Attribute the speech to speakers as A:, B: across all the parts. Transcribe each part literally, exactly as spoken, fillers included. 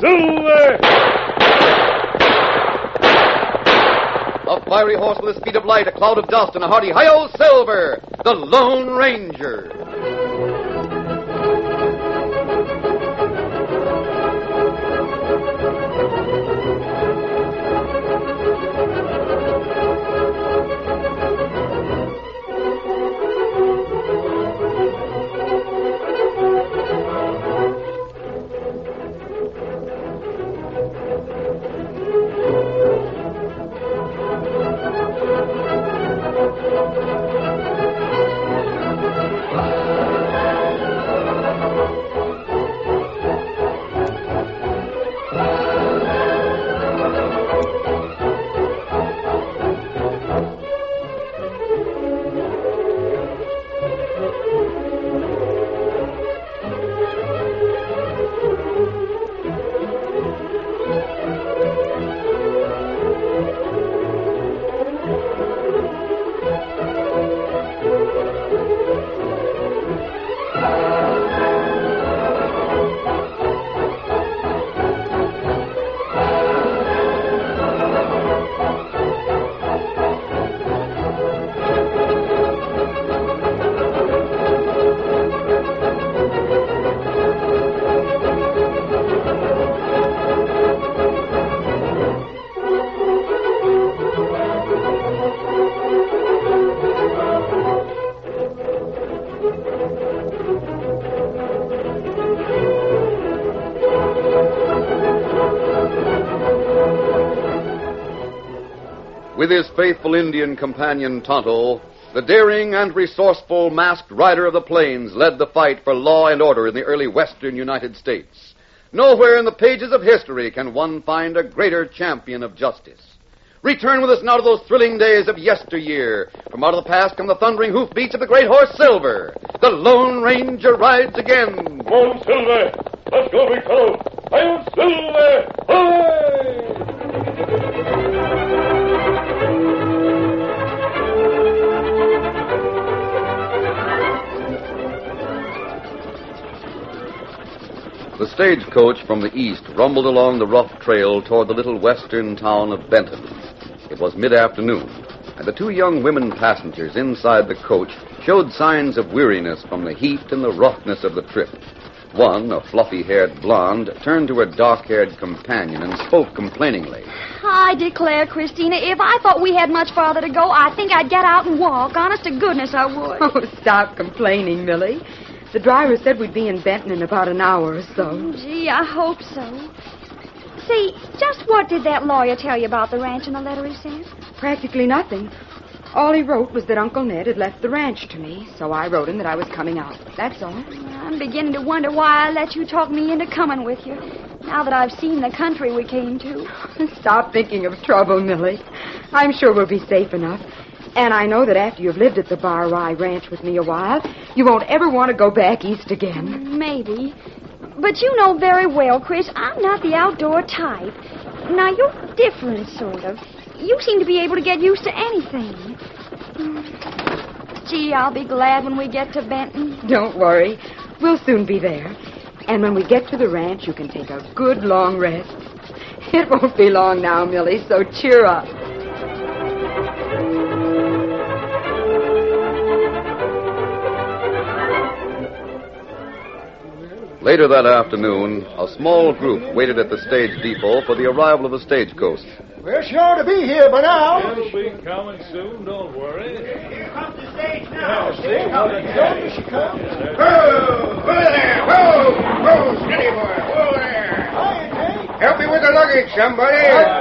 A: Silver!
B: A fiery horse with the speed of light, a cloud of dust, and a hearty hi-yo, Silver, the Lone Ranger. With his faithful Indian companion Tonto, the daring and resourceful masked rider of the plains led the fight for law and order in the early western United States. Nowhere in the pages of history can one find a greater champion of justice. Return with us now to those thrilling days of yesteryear. From out of the past come the thundering hoofbeats of the great horse Silver. The Lone Ranger rides again.
A: Come on, Silver. Let's go, big fellow. I'm Silver. Hooray!
B: The stagecoach from the east rumbled along the rough trail toward the little western town of Benton. It was mid-afternoon, and the two young women passengers inside the coach showed signs of weariness from the heat and the roughness of the trip. One, a fluffy-haired blonde, turned to her dark-haired companion and spoke complainingly.
C: I declare, Christina, if I thought we had much farther to go, I think I'd get out and walk. Honest to goodness, I would.
D: Oh, stop complaining, Millie. The driver said we'd be in Benton in about an hour or so.
C: Oh, gee, I hope so. See, just what did that lawyer tell you about the ranch in the letter he sent?
D: Practically nothing. All he wrote was that Uncle Ned had left the ranch to me, so I wrote him that I was coming out. That's all.
C: I'm beginning to wonder why I let you talk me into coming with you, now that I've seen the country we came to.
D: Stop thinking of trouble, Millie. I'm sure we'll be safe enough. And I know that after you've lived at the Bar Rye Ranch with me a while, you won't ever want to go back east again.
C: Maybe. But you know very well, Chris, I'm not the outdoor type. Now, you're different, sort of. You seem to be able to get used to anything. Gee, I'll be glad when we get to Benton.
D: Don't worry. We'll soon be there. And when we get to the ranch, you can take a good long rest. It won't be long now, Millie, so cheer up.
B: Later that afternoon, a small group waited at the stage depot for the arrival of the stagecoach.
E: We're sure to be here by now.
A: It'll be coming soon, don't worry.
E: Here comes the stage now. Yeah, stage coming.
A: Here
E: she comes.
F: Whoa! Whoa there! Whoa! Whoa! Steady, boy! Whoa there!
E: Hiya, Jake.
F: Help me with the luggage, somebody.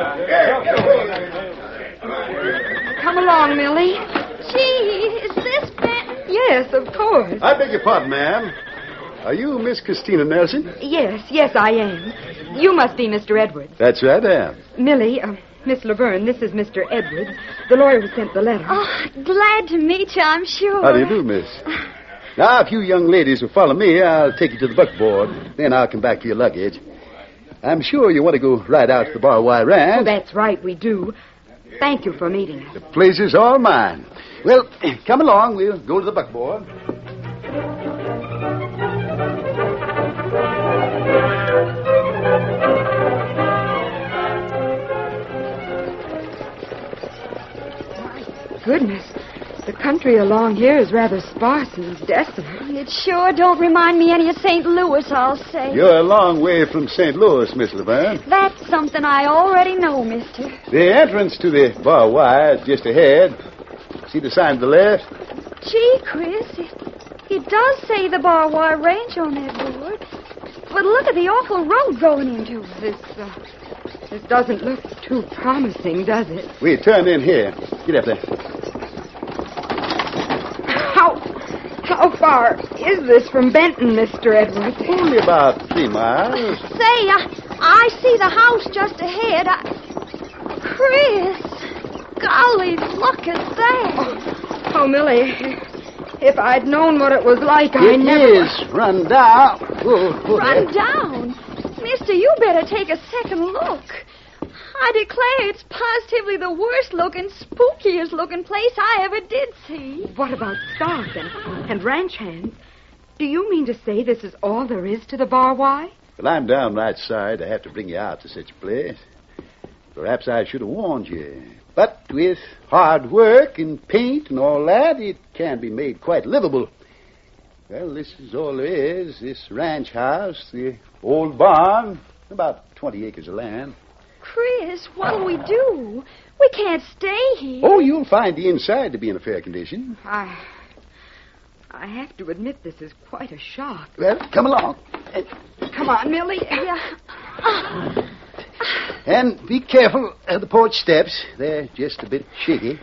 D: Come along, Millie.
C: Gee, is this Benton?
D: Yes, of course.
G: I beg your pardon, ma'am. Are you Miss Christina Nelson?
D: Yes, yes, I am. You must be Mister Edwards.
G: That's right, I am.
D: Millie, uh, Miss Laverne, this is Mister Edwards, the lawyer who sent the letter.
C: Oh, glad to meet you, I'm sure.
G: How do you do, miss? Now, if you young ladies will follow me, I'll take you to the buckboard. Then I'll come back for your luggage. I'm sure you want to go right out to the Bar Rye Ranch.
D: Oh, that's right, we do. Thank you for meeting us.
G: The pleasure's all mine. Well, come along. We'll go to the buckboard.
D: goodness. The country along here is rather sparse and desolate.
C: It sure don't remind me any of Saint Louis, I'll say.
G: You're a long way from Saint Louis, Miss Laverne.
C: That's something I already know, mister.
G: The entrance to the bar wire is just ahead. See the sign to the left?
C: Gee, Chris, it, it does say the Bar Wire Ranch on that board. But look at the awful road going into it.
D: This, uh, this doesn't look too promising, does it?
G: We turn in here. Get up there.
D: How, how far is this from Benton, Mister Edwards?
G: Only about three miles.
C: Say, I, I see the house just ahead. I, Chris, golly, look at that.
D: Oh, oh, Millie, if I'd known what it was like, I
G: It
D: never...
G: is run down. Whoa, whoa,
C: Run
G: there.
C: down. Mister, you better take a second look. I declare it's positively the worst-looking, spookiest-looking place I ever did see.
D: What about stock and, and ranch hands? Do you mean to say this is all there is to the Bar Wire?
G: Well, I'm downright sorry to have to bring you out to such a place. Perhaps I should have warned you. But with hard work and paint and all that, it can be made quite livable. Well, this is all there is. This ranch house, the old barn, about twenty acres of land.
C: Chris, what'll we do? We can't stay here.
G: Oh, you'll find the inside to be in a fair condition.
D: I... I have to admit this is quite a shock.
G: Well, come along.
D: Come on, Millie.
C: Yeah.
G: And be careful of the porch steps. They're just a bit shaky.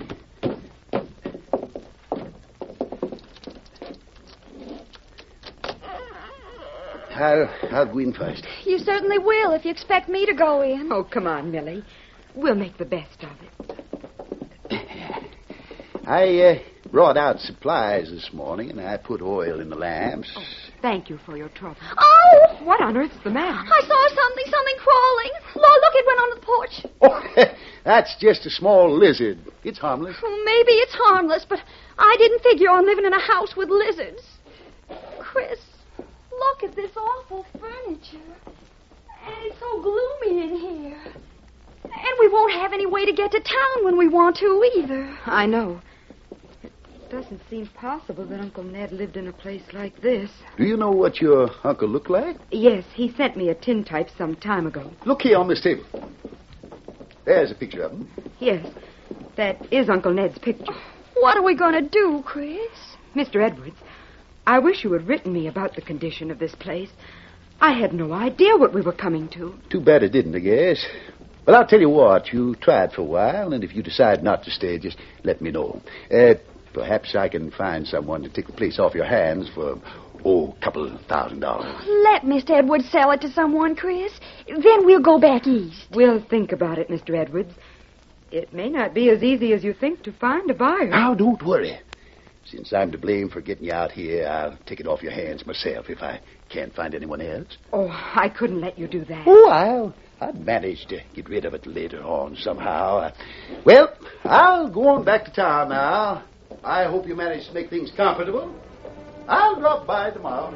G: I'll, I'll go in first.
C: You certainly will if you expect me to go in.
D: Oh, come on, Millie. We'll make the best of it.
G: I uh, brought out supplies this morning, and I put oil in the lamps.
D: Oh, thank you for your trouble.
C: Oh!
D: What on earth's the matter?
C: I saw something, something crawling. Law, look, it went on the porch.
G: Oh, that's just a small lizard. It's harmless.
C: Well, maybe it's harmless, but I didn't figure on living in a house with lizards. Chris, look at this awful furniture. And it's so gloomy in here. And we won't have any way to get to town when we want to either.
D: I know. It doesn't seem possible that Uncle Ned lived in a place like this.
G: Do you know what your uncle looked like?
D: Yes, he sent me a tintype some time ago.
G: Look here on this table. There's a picture of him.
D: Yes, that is Uncle Ned's picture.
C: What are we going to do, Chris?
D: Mister Edwards, I wish you had written me about the condition of this place. I had no idea what we were coming to.
G: Too bad it didn't, I guess. Well, I'll tell you what. You try it for a while, and if you decide not to stay, just let me know. Uh, perhaps I can find someone to take the place off your hands for, oh, a couple of thousand dollars.
C: Let Mister Edwards sell it to someone, Chris. Then we'll go back east.
D: We'll think about it, Mister Edwards. It may not be as easy as you think to find a buyer.
G: Now, don't worry. Since I'm to blame for getting you out here, I'll take it off your hands myself if I can't find anyone else.
D: Oh, I couldn't let you do that.
G: Oh, I'll, I'll manage to get rid of it later on somehow. Uh, well, I'll go on back to town now. I hope you manage to make things comfortable. I'll drop by tomorrow.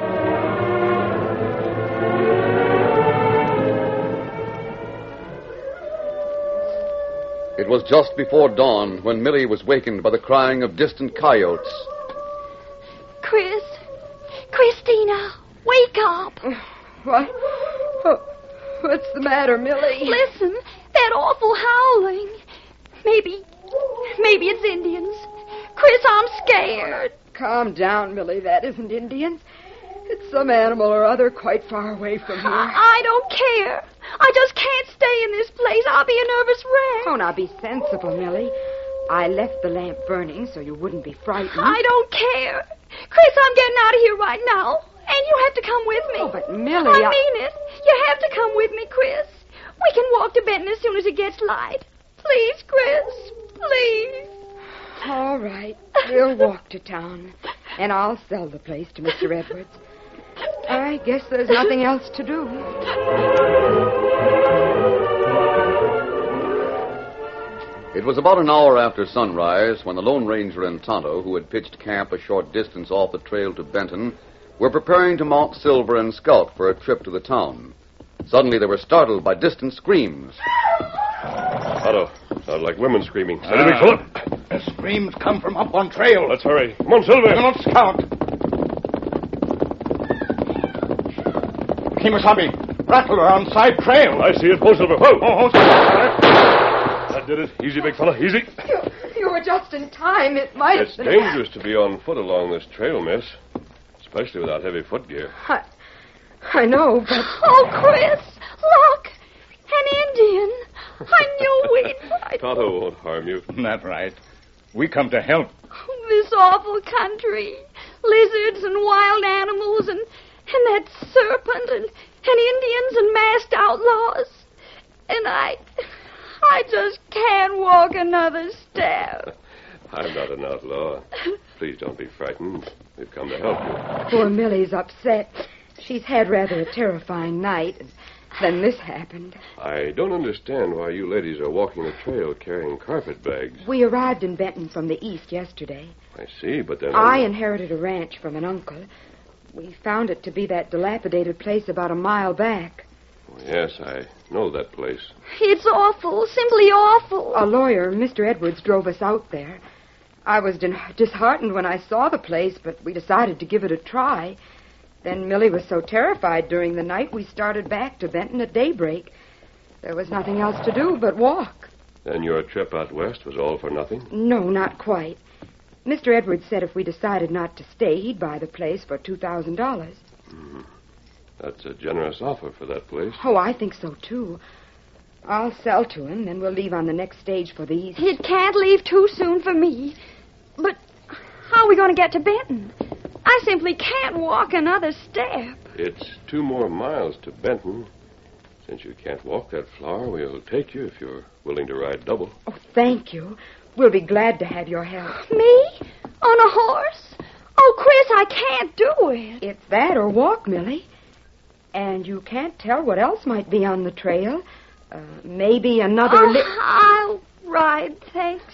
B: It was just before dawn when Millie was wakened by the crying of distant coyotes.
C: Chris, Christina, wake up.
D: What? Oh, what's the matter, Millie?
C: Listen, that awful howling. Maybe, maybe it's Indians. Chris, I'm scared.
D: Calm down, Millie. That isn't Indians. It's some animal or other quite far away from here.
C: I, I don't care. I just can't stay in this place. I'll be a nervous wreck.
D: Oh, now be sensible, Millie. I left the lamp burning so you wouldn't be frightened.
C: I don't care. Chris, I'm getting out of here right now. And you have to come with me.
D: Oh, but Millie,
C: I
D: I...
C: mean it. You have to come with me, Chris. We can walk to Benton as soon as it gets light. Please, Chris. Please.
D: All right. We'll walk to town. And I'll sell the place to Mister Edwards. I guess there's nothing else to do.
B: It was about an hour after sunrise when the Lone Ranger and Tonto, who had pitched camp a short distance off the trail to Benton, were preparing to mount Silver and Scout for a trip to the town. Suddenly they were startled by distant screams.
A: Tonto, sounded like women screaming. Steady, big fella.
F: The screams come from up on trail.
A: Let's hurry. Come on, Silver.
F: Come on, Scout. Kimasabi, Rattler on side trail.
A: I see it. Whoa, Silver. Whoa.
F: Oh, oh,
A: That did it. Easy, big fella. Easy.
D: You, you were just in time. It might
A: It's
D: have been...
A: dangerous to be on foot along this trail, miss. Especially without heavy footgear.
D: I, I know, but...
C: Oh, Chris, look. An Indian. I knew we'd fight.
A: Tonto won't harm you.
F: That's right. We come to help.
C: This awful country. Lizards and wild animals and, and that serpent and, and Indians and masked outlaws. And I... I just can't walk another step.
A: I'm not an outlaw. Please don't be frightened. We've come to help you.
D: Poor Millie's upset. She's had rather a terrifying night. Then this happened.
A: I don't understand why you ladies are walking the trail carrying carpet bags.
D: We arrived in Benton from the east yesterday.
A: I see, but then...
D: I inherited a ranch from an uncle. We found it to be that dilapidated place about a mile back.
A: Oh, yes, I know that place.
C: It's awful, simply awful.
D: A lawyer, Mister Edwards, drove us out there. I was din- disheartened when I saw the place, but we decided to give it a try. Then Millie was so terrified during the night, we started back to Benton at daybreak. There was nothing else to do but walk.
A: Then your trip out west was all for nothing?
D: No, not quite. Mister Edwards said if we decided not to stay, he'd buy the place for two thousand dollars.
A: Mm-hmm. That's a generous offer for that place.
D: Oh, I think so, too. I'll sell to him, then we'll leave on the next stage for the east.
C: It can't leave too soon for me. But how are we going to get to Benton? I simply can't walk another step.
A: It's two more miles to Benton. Since you can't walk that far, we'll take you if you're willing to ride double.
D: Oh, thank you. We'll be glad to have your help.
C: Me? On a horse? Oh, Chris, I can't do it.
D: It's that or walk, Millie. And you can't tell what else might be on the trail. Uh, maybe another...
C: Oh,
D: li-
C: I'll ride, thanks.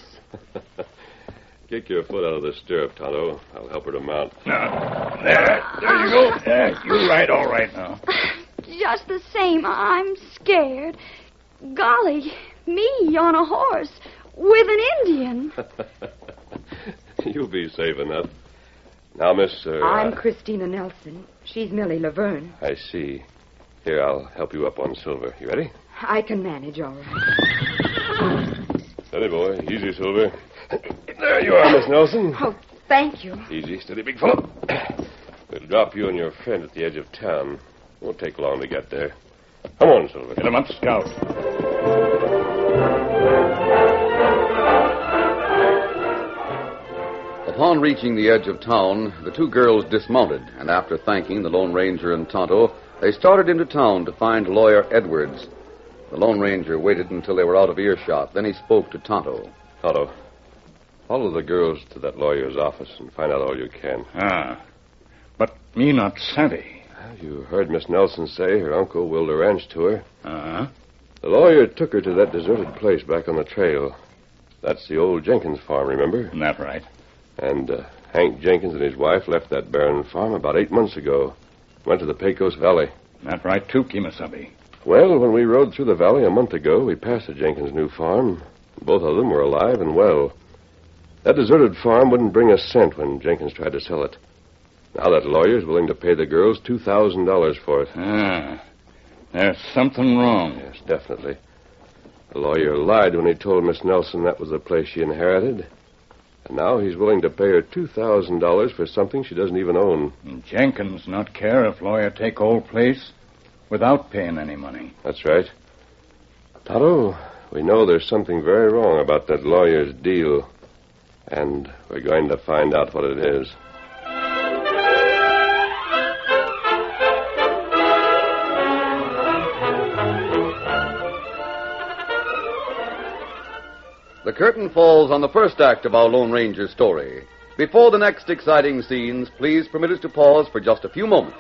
A: Kick your foot out of the stirrup, Tonto. I'll help her to mount.
F: Now, there, there you go. There, you ride all right now.
C: Just the same, I'm scared. Golly, me on a horse with an Indian.
A: You'll be safe enough. Now, Miss... Uh,
D: I'm Christina Nelson. She's Millie Laverne.
A: I see. Here, I'll help you up on Silver. You ready?
D: I can manage all right.
A: Steady, boy. Easy, Silver. There you are, Miss Nelson.
D: Oh, thank you.
A: Easy, steady, big fellow. We'll drop you and your friend at the edge of town. Won't take long to get there. Come on, Silver.
F: Get him up, Scout.
B: Upon reaching the edge of town, the two girls dismounted, and after thanking the Lone Ranger and Tonto, they started into town to find Lawyer Edwards. The Lone Ranger waited until they were out of earshot. Then he spoke to Tonto.
A: Tonto, follow the girls to that lawyer's office and find out all you can.
F: Ah, but me not savvy.
A: You heard Miss Nelson say her uncle willed a ranch to her.
F: Uh-huh.
A: The lawyer took her to that deserted place back on the trail. That's the old Jenkins farm, remember?
F: That right.
A: And uh, Hank Jenkins and his wife left that barren farm about eight months ago. Went to the Pecos Valley.
F: That right, too, Kimasabi.
A: Well, when we rode through the valley a month ago, we passed the Jenkins' new farm. Both of them were alive and well. That deserted farm wouldn't bring a cent when Jenkins tried to sell it. Now that lawyer's willing to pay the girls two thousand dollars for it.
F: Ah, there's something wrong.
A: Yes, definitely. The lawyer lied when he told Miss Nelson that was the place she inherited. And now he's willing to pay her two thousand dollars for something she doesn't even own.
F: And Jenkins not care if lawyer take old place without paying any money.
A: That's right. Tonto, we know there's something very wrong about that lawyer's deal. And we're going to find out what it is.
B: The curtain falls on the first act of our Lone Ranger story. Before the next exciting scenes, please permit us to pause for just a few moments.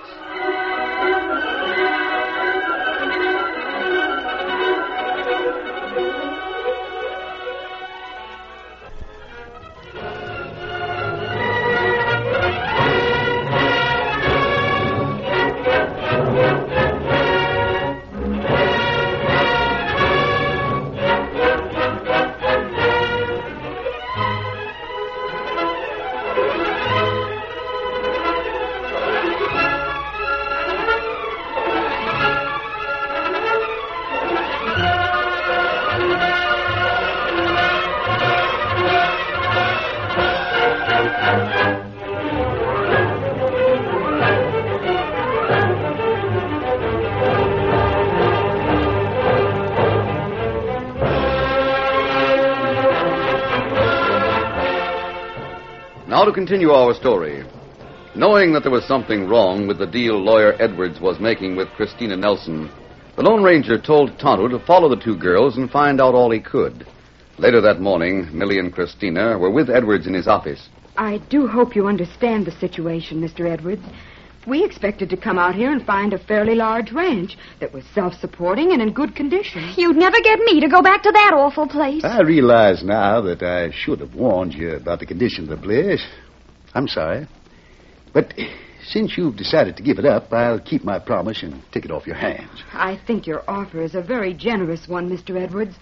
B: Now to continue our story. Knowing that there was something wrong with the deal Lawyer Edwards was making with Christina Nelson, the Lone Ranger told Tonto to follow the two girls and find out all he could. Later that morning, Millie and Christina were with Edwards in his office.
D: I do hope you understand the situation, Mister Edwards. We expected to come out here and find a fairly large ranch that was self-supporting and in good condition.
C: You'd never get me to go back to that awful place.
G: I realize now that I should have warned you about the condition of the place. I'm sorry. But since you've decided to give it up, I'll keep my promise and take it off your hands.
D: I think your offer is a very generous one, Mister Edwards.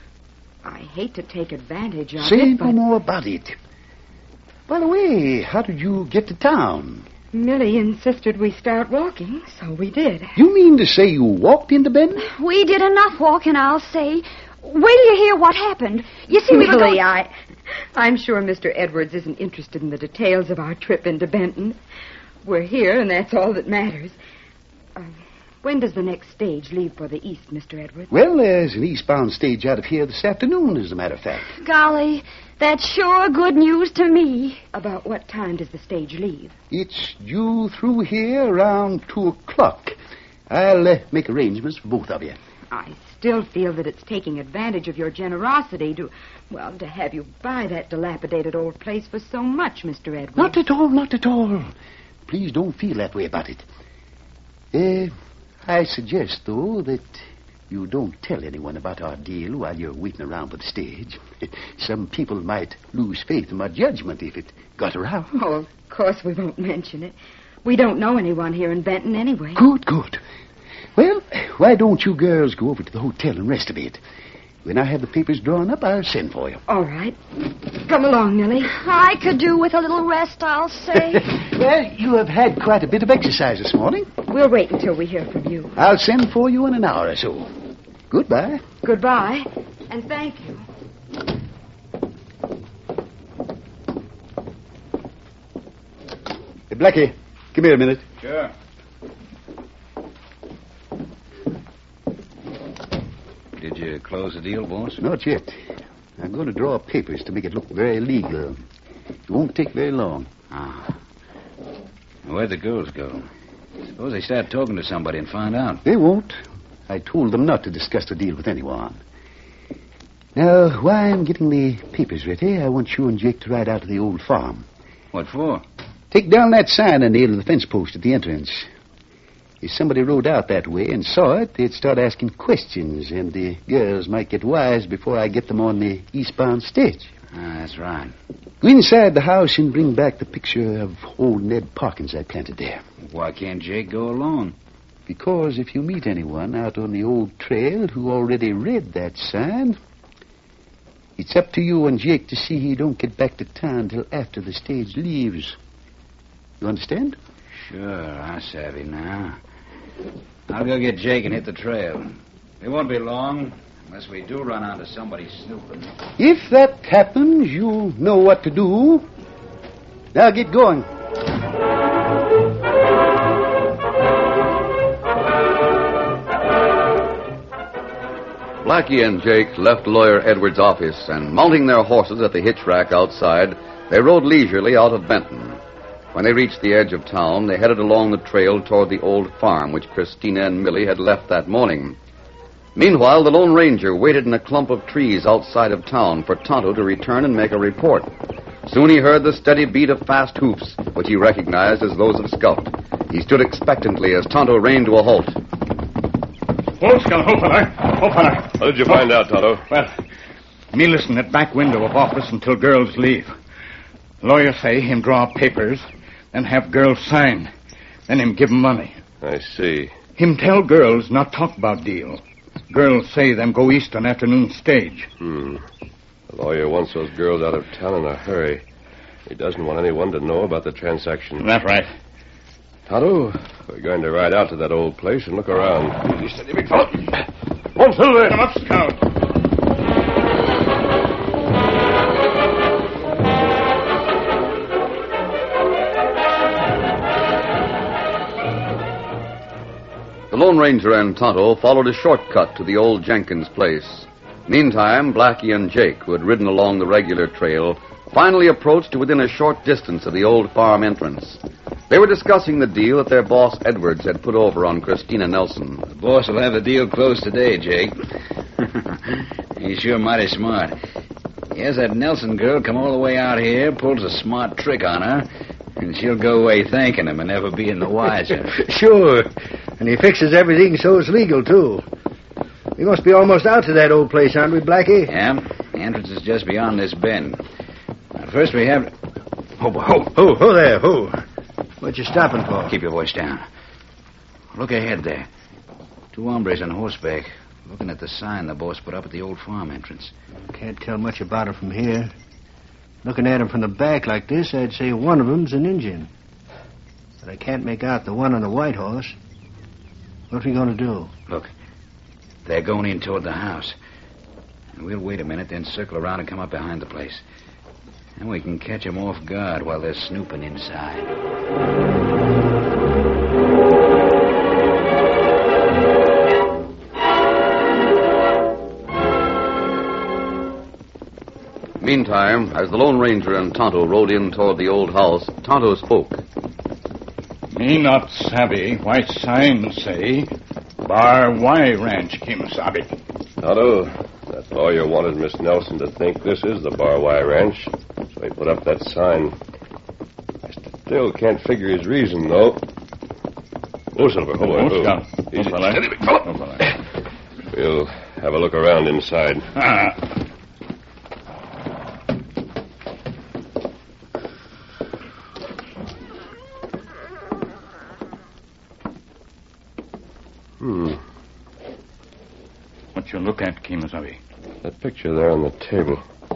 D: I hate to take advantage of
G: Say
D: it,
G: no
D: but...
G: more about it. By the way, how did you get to town?
D: Millie insisted we start walking, so we did.
G: You mean to say you walked into Benton?
C: We did enough walking, I'll say. Wait till you hear what happened. You see, we were
D: Millie,
C: going...
D: I... I'm sure Mister Edwards isn't interested in the details of our trip into Benton. We're here, and that's all that matters. Uh, when does the next stage leave for the east, Mister Edwards?
G: Well, there's an eastbound stage out of here this afternoon, as a matter of fact.
C: Golly, that's sure good news to me.
D: About what time does the stage leave?
G: It's due through here around two o'clock. I'll uh, make arrangements for both of you.
D: I still feel that it's taking advantage of your generosity to, well, to have you buy that dilapidated old place for so much, Mister Edwards.
G: Not at all, not at all. Please don't feel that way about it. Uh, I suggest, though, that you don't tell anyone about our deal while you're waiting around for the stage. Some people might lose faith in my judgment if it got around.
D: Oh, of course we won't mention it. We don't know anyone here in Benton anyway.
G: Good, good. Well, why don't you girls go over to the hotel and rest a bit? When I have the papers drawn up, I'll send for you.
D: All right. Come along, Millie.
C: I could do with a little rest, I'll say.
G: Well, you have had quite a bit of exercise this morning.
D: We'll wait until we hear from you.
G: I'll send for you in an hour or so. Goodbye.
D: Goodbye, and thank you.
G: Hey, Blackie, come here a minute.
H: Sure. Did you close the deal, boss?
G: Not yet. I'm going to draw up papers to make it look very legal. It won't take very long.
H: Ah. Where'd the girls go? Suppose they start talking to somebody and find out.
G: They won't. I told them not to discuss the deal with anyone. Now, while I'm getting the papers ready, I want you and Jake to ride out to the old farm.
H: What for?
G: Take down that sign I nailed to the fence post at the entrance. If somebody rode out that way and saw it, they'd start asking questions, and the girls might get wise before I get them on the eastbound stage.
H: Ah, that's right.
G: Go inside the house and bring back the picture of old Ned Parkins I planted there.
H: Why can't Jake go along?
G: Because if you meet anyone out on the old trail who already read that sign, it's up to you and Jake to see he don't get back to town till after the stage leaves. You understand?
H: Sure, I savvy now. I'll go get Jake and hit the trail. It won't be long, unless we do run onto somebody snooping.
G: If that happens, you know what to do. Now get going.
B: Blackie and Jake left Lawyer Edwards' office, and mounting their horses at the hitch rack outside, they rode leisurely out of Benton. When they reached the edge of town, they headed along the trail toward the old farm which Christina and Millie had left that morning. Meanwhile, the Lone Ranger waited in a clump of trees outside of town for Tonto to return and make a report. Soon he heard the steady beat of fast hoofs, which he recognized as those of Scout. He stood expectantly as Tonto reined to a halt.
I: Hold, Scout. Hold, fella. Hold, fella.
A: What did you find out, Tonto?
I: Well, me listen at back window of office until girls leave. Lawyer say him draw papers, then have girls sign. Then him give 'em money.
A: I see.
I: Him tell girls not talk about deal. Girls say them go east on afternoon stage.
A: Hmm. The lawyer wants those girls out of town in a hurry. He doesn't want anyone to know about the transaction.
I: That's right.
A: Tonto, we're going to ride out to that old place and look around.
I: You steady, big fellow. One silver. Come up, Scout.
B: The Lone Ranger and Tonto followed a shortcut to the old Jenkins place. Meantime, Blackie and Jake, who had ridden along the regular trail, finally approached to within a short distance of the old farm entrance. They were discussing the deal that their boss Edwards had put over on Christina Nelson.
H: The boss will have the deal closed today, Jake. He's sure mighty smart. He has that Nelson girl come all the way out here, pulls a smart trick on her, and she'll go away thanking him and never being the wiser.
J: Sure. And he fixes everything so it's legal, too. We must be almost out to that old place, aren't we, Blackie?
H: Yeah. The entrance is just beyond this bend. Now, first we have...
J: Oh, ho, ho, ho there, ho. What you stopping for?
H: Keep your voice down. Look ahead there. Two hombres on horseback, looking at the sign the boss put up at the old farm entrance.
J: Can't tell much about it from here. Looking at him from the back like this, I'd say one of them's an Indian. But I can't make out the one on the white horse. What are we going to do?
H: Look, they're going in toward the house. And we'll wait a minute, then circle around and come up behind the place. And we can catch them off guard while they're snooping inside.
B: Meantime, as the Lone Ranger and Tonto rode in toward the old house, Tonto spoke.
I: Me not savvy white sign say Bar Y Ranch Kemosabe.
A: Tonto, that lawyer wanted Miss Nelson to think this is the Bar Y Ranch, so he put up that sign. I still can't figure his reason, though. Oh, Silver, oh, boy,
I: Oh, down.
A: Easy.
I: Oh, fella.
A: Steady, big fella.
I: Oh, fella.
A: We'll have a look around inside.
I: Ah.
A: Hmm.
I: What you look at, Kemosabe?
A: That picture there on the table.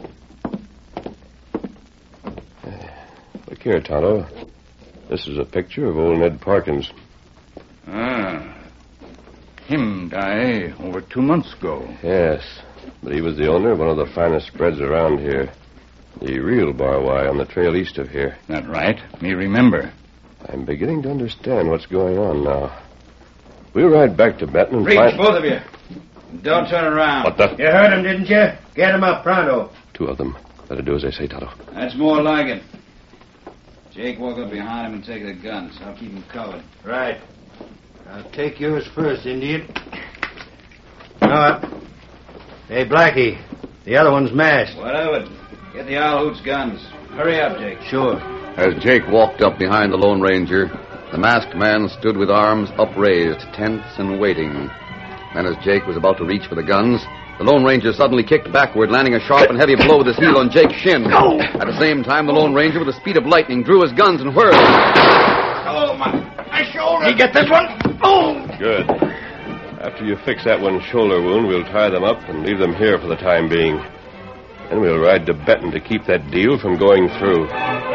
A: Look here, Tonto. This is a picture of old Ned Parkins.
I: Ah. Him die over two months ago.
A: Yes, but he was the owner of one of the finest spreads around here. The real Bar Y on the trail east of here.
I: That right? Me remember.
A: I'm beginning to understand what's going on now. We'll ride back to Benton and
H: Reach,
A: find...
H: both of you. Don't turn around.
A: What the...
J: You heard him, didn't you? Get him up, pronto.
A: Two of them. Better do as I say, Tonto.
H: That's more like it. Jake, walk up behind him and take the guns. I'll keep him covered.
J: Right. I'll take yours first, Indian. No. Hey, Blackie. The other one's masked.
H: What of it? Get the owl hoot's guns. Hurry up, Jake.
J: Sure.
B: As Jake walked up behind the Lone Ranger, the masked man stood with arms upraised, tense and waiting. Then as Jake was about to reach for the guns, the Lone Ranger suddenly kicked backward, landing a sharp and heavy blow with his heel on Jake's shin. At the same time, the Lone Ranger, with the speed of lightning, drew his guns and whirled.
J: Oh, my, my shoulder. You get this one? Oh!
A: Good. After you fix that one's shoulder wound, we'll tie them up and leave them here for the time being. Then we'll ride to Benton to keep that deal from going through.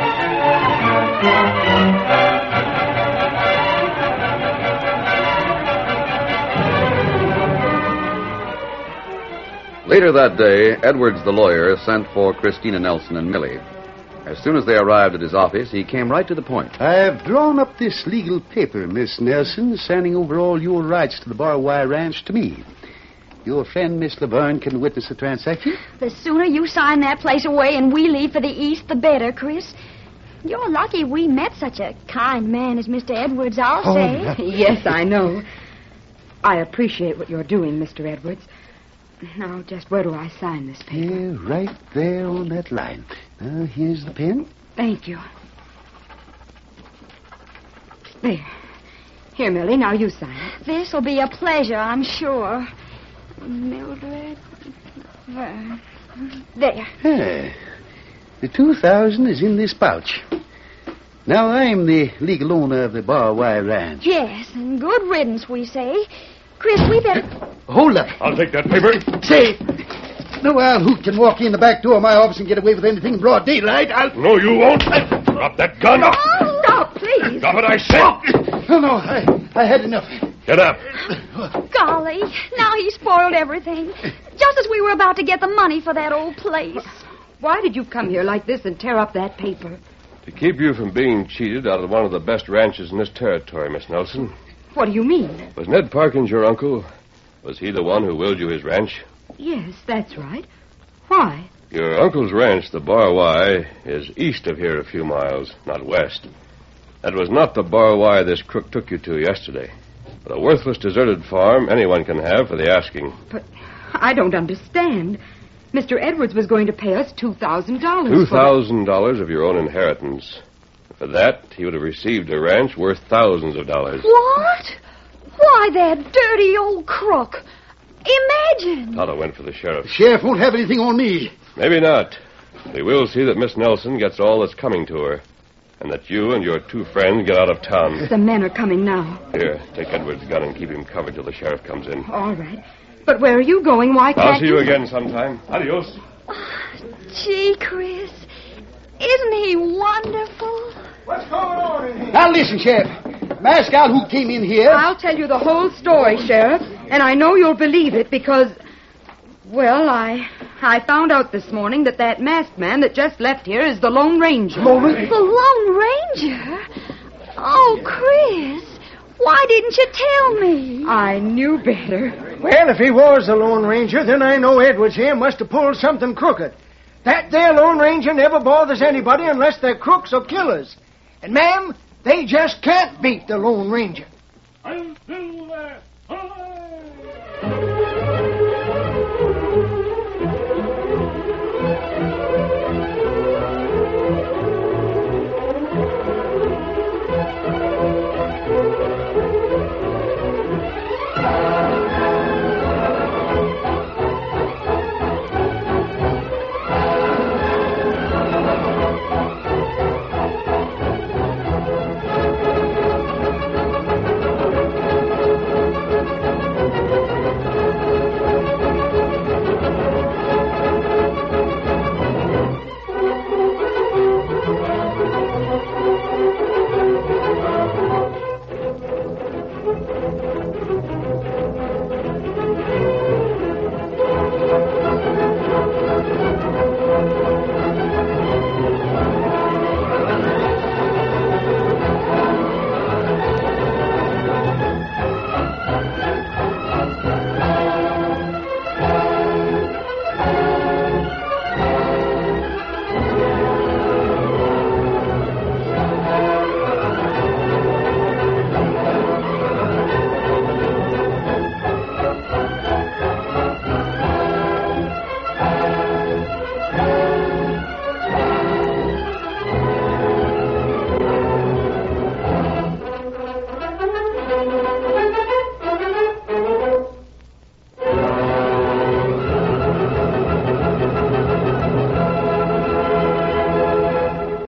B: Later that day, Edwards the lawyer sent for Christina Nelson and Millie. As soon as they arrived at his office, he came right to the point.
G: I've drawn up this legal paper, Miss Nelson, signing over all your rights to the Bar Y Ranch to me. Your friend, Miss Laverne, can witness the transaction.
C: The sooner you sign that place away and we leave for the east, the better, Chris. You're lucky we met such a kind man as Mister Edwards, I'll
G: Oh,
C: say.
G: no.
D: Yes, I know. I appreciate what you're doing, Mister Edwards. Now, just where do I sign this paper?
G: Yeah, right there on that line. Now, here's the pen.
D: Thank you. There. Here, Millie, now you sign it.
C: This'll be a pleasure, I'm sure. Mildred Verne. There.
G: Ah, the two thousand is in this pouch. Now, I'm the legal owner of the Bar Y Ranch.
C: Yes, and good riddance, we say. Chris, we better...
G: Hold up.
A: I'll take that paper.
G: Say, no owl hoot can walk in the back door of my office and get away with anything in broad daylight. I'll...
A: No, you won't. Drop that gun.
C: Oh, stop, please.
A: Drop it, I said.
G: No, no, I, I had enough.
A: Get up.
C: Golly, now he spoiled everything. Just as we were about to get the money for that old place.
D: Why did you come here like this and tear up that paper?
A: To keep you from being cheated out of one of the best ranches in this territory, Miss Nelson.
D: What do you mean?
A: Was Ned Parkins your uncle? Was he the one who willed you his ranch?
D: Yes, that's right. Why?
A: Your uncle's ranch, the Bar Y, is east of here a few miles, not west. That was not the Bar Y this crook took you to yesterday, but a worthless, deserted farm anyone can have for the asking.
D: But I don't understand. Mister Edwards was going to pay us two thousand dollars.
A: Two thousand dollars of your own inheritance. For that, he would have received a ranch worth thousands of dollars.
C: What? Why, that dirty old crook. Imagine.
A: Tonto went for the sheriff.
G: The sheriff won't have anything on me.
A: Maybe not. We will see that Miss Nelson gets all that's coming to her, and that you and your two friends get out of town.
D: The men are coming now.
A: Here, take Edward's gun and keep him covered till the sheriff comes in.
D: All right. But where are you going? Why can't
A: I'll see you
D: you...
A: again sometime. Adios.
C: Oh, gee, Chris. Isn't he wonderful?
E: What's going on in here?
G: Now listen, Sheriff. Masked out who came in here.
D: I'll tell you the whole story, Sheriff, and I know you'll believe it because, well, I I found out this morning that that masked man that just left here is the Lone Ranger.
C: The Lone Ranger? Oh, Chris, why didn't you tell me?
D: I knew better.
E: Well, if he was the Lone Ranger, then I know Edwards here must have pulled something crooked. That there Lone Ranger never bothers anybody unless they're crooks or killers. And, ma'am, they just can't beat the Lone Ranger.
I: I'm still there.